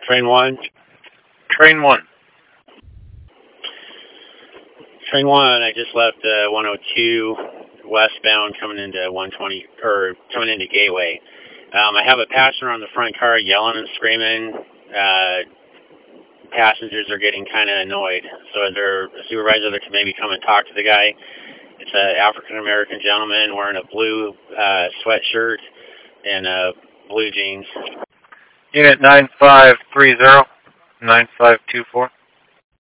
Train 1. Train 1. Train 1, I just left 102 westbound coming into 120, or coming into Gateway. I have a passenger on the front car yelling and screaming. Passengers are getting kind of annoyed. So is there a supervisor that can maybe come and talk to the guy? It's an African-American gentleman wearing a blue sweatshirt and blue jeans. Unit 9530, 9524.